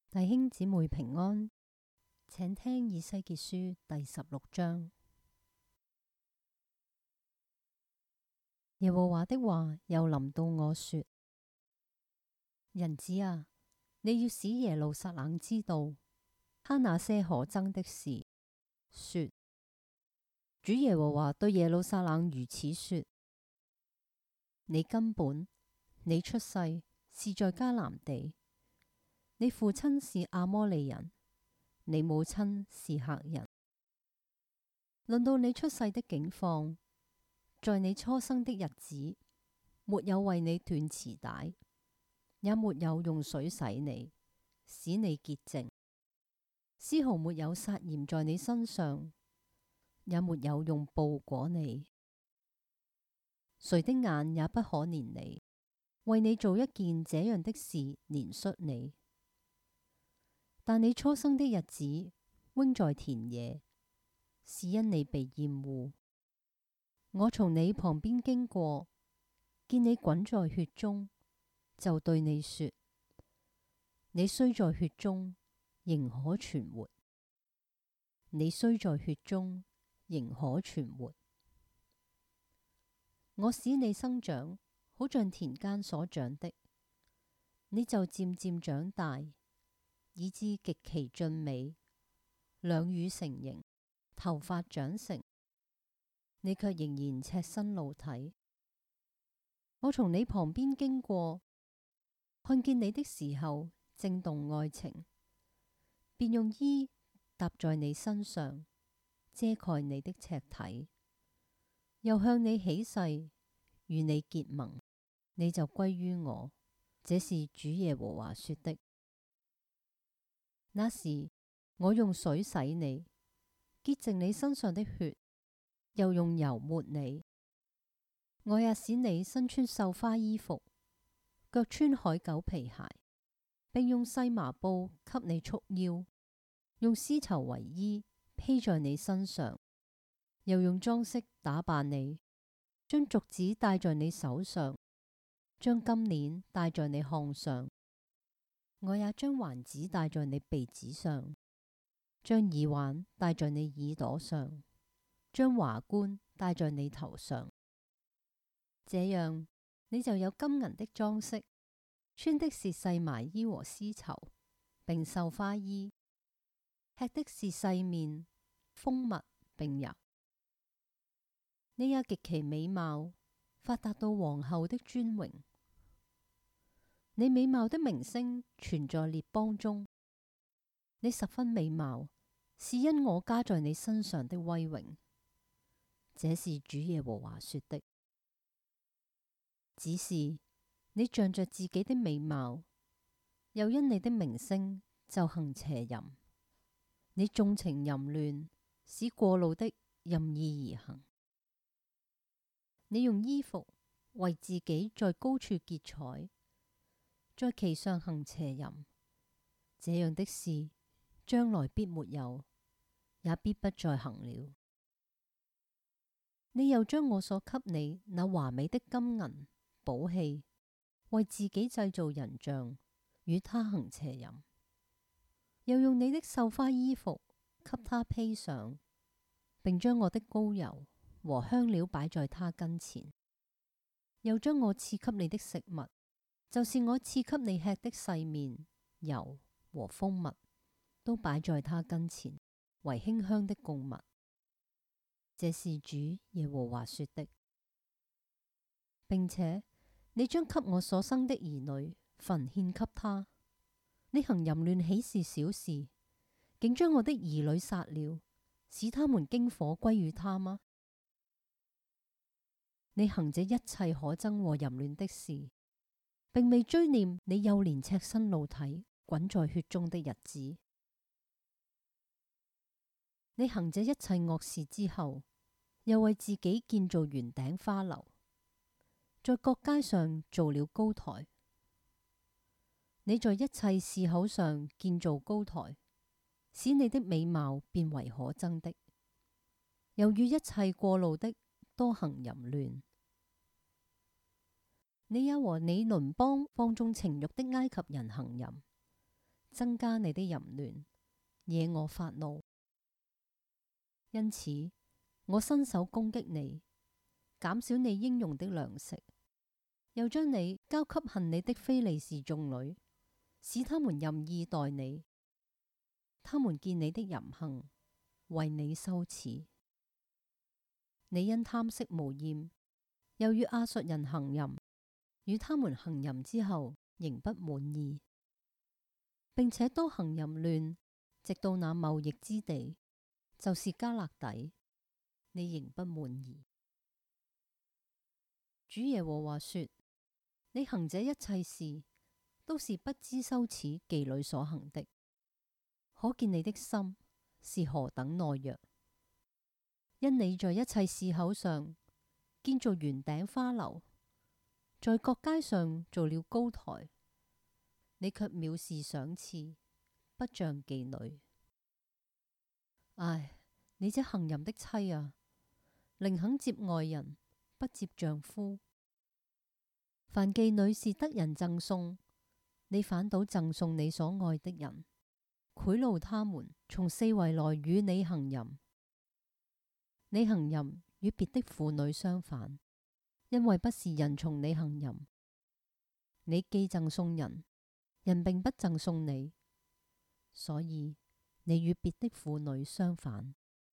弟兄姊妹平安，請聽以西結書第16章。耶和華的話又臨到我說：人子啊，你要使耶路撒冷知道他那些可憎的事，說：主耶和華對耶路撒冷如此說：你根本，你出世是在迦南地，你父親是阿摩利人，你母親是赫人。論到你出世的景況，在你初生的日子，沒有為你斷臍帶，也沒有用水洗你，使你潔淨，絲毫沒有撒鹽在你身上，也沒有用布裹你。誰的眼也不可憐你，為你做一件這樣的事憐恤你。但你初生的日子，扔在田野，是因你被厭惡。我從你旁邊經過，見你滾在血中，就對你說：你雖在血中，仍可存活。你雖在血中，仍可存活。我使你生長，好像田間所長的，你就漸漸長大，以致極其俊美，兩乳成形，頭髮長成，你卻仍然赤身露體。我從你旁邊經過，看見你的時候正動愛情，便用衣搭在你身上，遮蓋你的赤體，又向你起誓，與你結盟，你就歸於我。這是主耶和華說的。那時我用水洗你，潔淨你身上的血，又用油抹你。我也使你身穿繡花衣服，腳穿海狗皮鞋，並用細麻布給你束腰，用絲綢為衣披在你身上，又用裝飾打扮你，將鐲子戴在你手上，將金鏈戴在你項上。我也將環子戴在你鼻子上，將耳環戴在你耳朵上，將華冠戴在你頭上。這樣你就有金銀的裝飾，穿的是細麻衣和絲綢，並繡花衣，吃的是細麵、蜂蜜並油。你也極其美貌，發達到皇后的尊榮。你美貌的名聲傳在列邦中，你十分美貌，是因我加在你身上的威榮。這是主耶和華說的。只是你仗着自己的美貌，又因你的名聲就行邪淫。你縱情淫亂，使過路的任意而行。你用衣服為自己在高處結彩，在其上行邪淫。這樣的事將來必沒有，也必不再行了。你又將我所給你那華美的金銀寶器，為自己製造人像，與他行邪淫，又用你的繡花衣服給他披上，並將我的膏油和香料擺在他跟前，又將我賜給你的食物，就是我賜給你吃的細麵、油和蜂蜜，都擺在他跟前，為馨香的供物。這是主耶和華說的。並且你將給我所生的兒女焚獻給他。你行淫亂豈是小事，竟將我的兒女殺了，使他們經火歸於他嗎？你行這一切可憎和淫亂的事，並未追念你幼年赤身露體，滾在血中的日子。你行這一切惡事之後，又為自己建造圓頂花樓，在各街上造了高台。你在一切市口上建造高台，使你的美貌變為可憎的，又與一切過路的多行淫亂。你也和你鄰邦放縱情慾的埃及人行淫， 增加你的淫亂，惹我發怒。因此，我伸手攻擊你，減少你應用的糧食，又將你交給恨你的非利士眾女，使他們任意待你。他們見你的淫行，為你羞恥。你因貪色無厭，又與亞述人行淫，與他們行淫之後，仍不滿意，並且多行淫亂，直到那貿易之地，就是迦勒底，你仍不滿意。主耶和華說：你行這一切事，都是不知羞恥妓女所行的，可見你的心是何等懦弱。因你在一切市口上建造圓頂花樓，在各街上造了高台，你卻藐視賞賜，不像妓女。唉，你這行淫的妻啊，寧肯接外人，不接丈夫。凡妓女是得人贈送，你反倒贈送你所愛的人，賄賂他們從四圍來與你行淫。你行淫與別的婦女相反，因為不是人從你行淫。你既贈送人，人並不贈送你，所以你與別的婦女相反。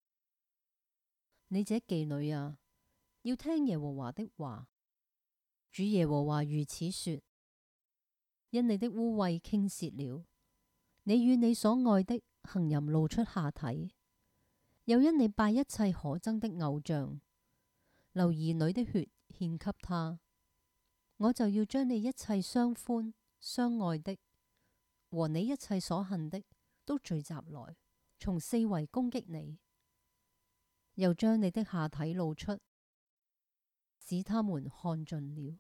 你這妓女啊，要聽耶和華的話。主耶和華如此說：因你的污穢傾瀉了，你與你所愛的行淫露出下體。又因你拜一切可憎的偶像，流兒女的血獻給他，我就要將你一切相歡相愛的和你一切所恨的都聚集來，從四圍攻擊你，又將你的下體露出，使他們看盡了。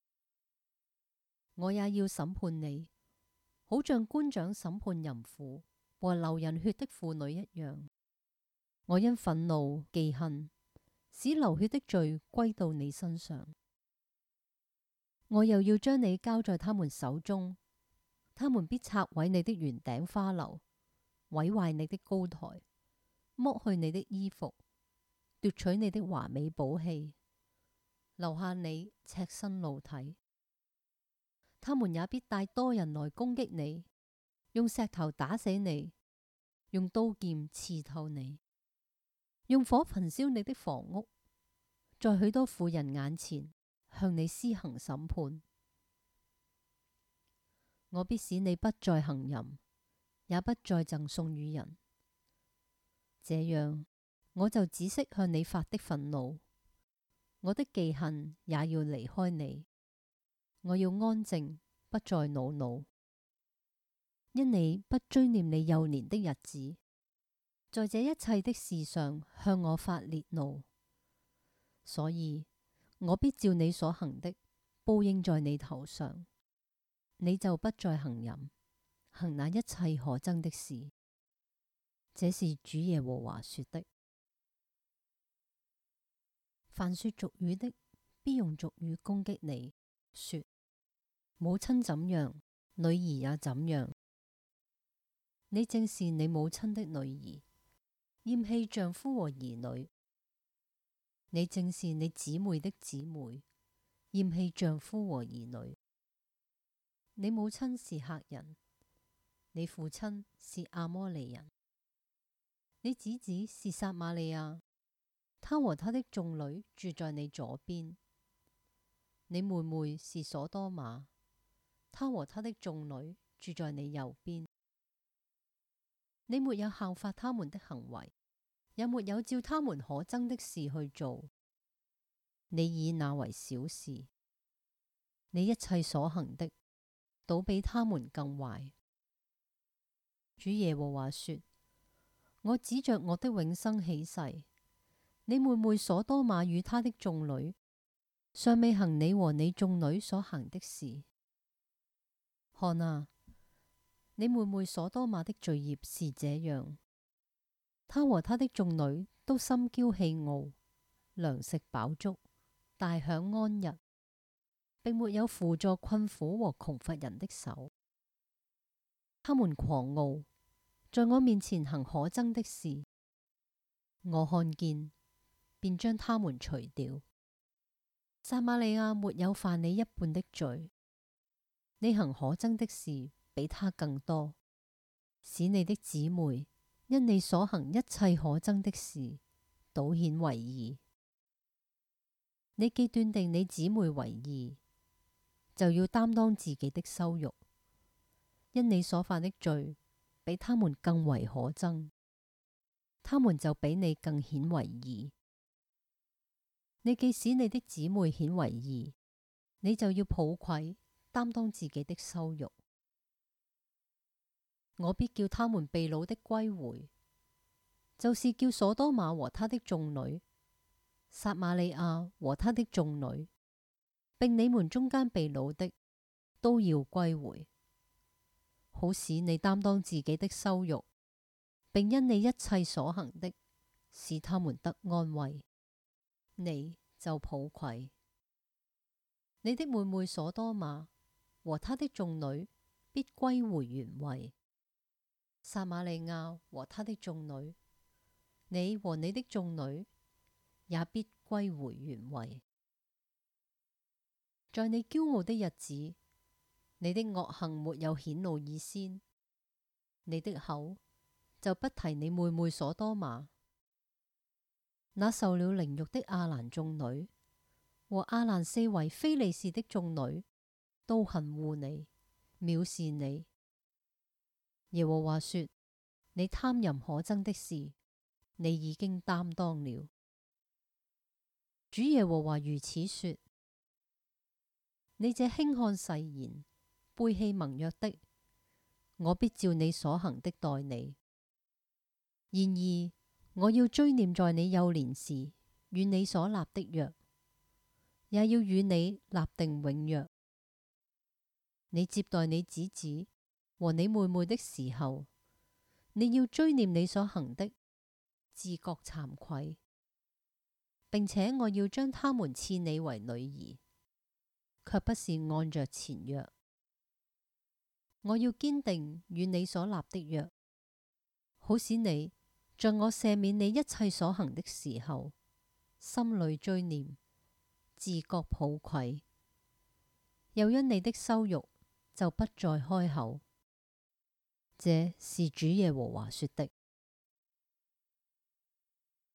我也要審判你，好像官長審判淫婦和流人血的婦女一樣。我因憤怒忌恨，使流血的罪歸到你身上。我又要將你交在他們手中，他們必拆毀你的圓頂花樓，毀壞你的高台，剝去你的衣服，奪取你的華美寶器，留下你赤身露體。他們也必帶多人來攻擊你，用石頭打死你，用刀劍刺透你，用火焚燒你的房屋，在許多婦人眼前向你施行審判。我必使你不再行淫，也不再贈送與人，這樣我就止息向你發的憤怒，我的忌恨也要離開你。我要安靜，不再惱怒，因你不追念你幼年的日子，在這一切的事上向我發烈怒，所以我必照你所行的報應在你頭上，你就不再行淫，行那一切可憎的事。這是主耶和華說的。凡說俗語的，必用俗語攻擊你，說：母親怎樣，女兒也怎樣。你正是你母親的女兒，厭棄丈夫和兒女；你正是你姊妹的姊妹，厭棄丈夫和兒女。你母親是赫人，你父親是阿摩利人，你姊姊是撒瑪利亞，他和他的眾女住在你左邊。你妹妹是所多瑪，他和他的眾女住在你右邊。你沒有效法他們的行為，也沒有照他們可憎的事去做，你以那為小事。你一切所行的，倒比他們更壞。主耶和華說：我指着我的永生起誓，你妹妹所多瑪與她的眾女，尚未行你和你眾女所行的事。看啊，你妹妹所多瑪的罪孽是這樣：她和她的眾女都心驕氣傲，糧食飽足，大享安逸，並沒有扶助困苦和窮乏人的手。 他們狂傲，在我面前行可憎的事。我看見，便將他們除掉。撒瑪利亞沒有犯你一半的罪，你行可憎的事比他更多，使你的姊妹因你所行一切可憎的事，倒顯為義。你既斷定你姊妹為義，就要擔當自己的羞辱，因你所犯的罪比他們更為可憎，他們就比你更顯為義。你既使你的姊妹顯為義，你就要抱愧，擔當自己的羞辱。我必叫他們被擄的歸回，就是叫所多瑪和他的眾女，撒瑪利亞和他的眾女，並你們中間被擄的，都要歸回，好使你擔當自己的羞辱，並因你一切所行的，使他們得安慰，你就抱愧。你的妹妹所多瑪和他的眾女必歸回原位，撒瑪利亞和他的眾女，你和你的眾女也必歸回原位。在你驕傲的日子，你的惡行沒有顯露以先，你的口就不提你妹妹所多瑪。那受了凌辱的亞蘭眾女和亞蘭四圍非利士的眾女，都恨惡你，藐視你。耶和華說：你貪淫可憎的事，你已經擔當了。主耶和華如此說：你這輕看誓言、背棄盟約的，我必照你所行的待你。然而我要追念在你幼年時與你所立的約，也要與你立定永約。你接待你姊姊和你妹妹的時候，你要追念你所行的，自覺慚愧，並且我要將他們賜你為女兒，卻不是按着前約。我要堅定與你所立的約，好使你在我赦免你一切所行的時候，心裏追念，自覺抱愧，又因你的羞辱就不再開口。這是主耶和華說的。